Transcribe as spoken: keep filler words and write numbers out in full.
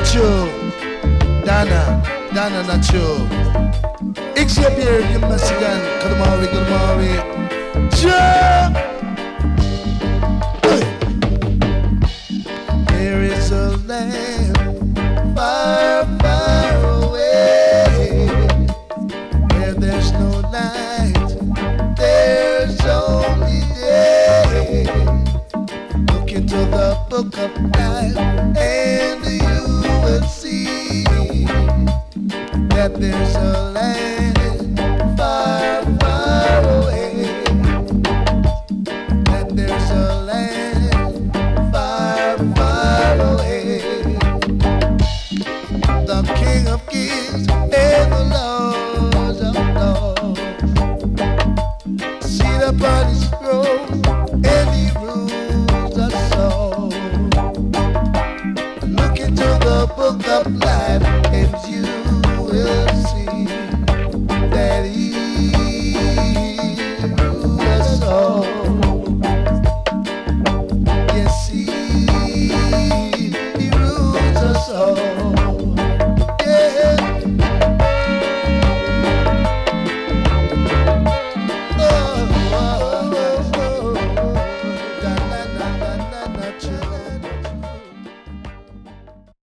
true. Dana, Dana, not true. Ik zie op hier, je Mexican. Kalmari, Kalmari. Jump! There is a land far, far away, where there's no night, there's only day. Look into the book of life and you will see that there's a land far, far away, that there's a land far, far away. The King of Kings and the Lord of Lords sit upon his throne and he rules us all. Look into the book of life and you will see that he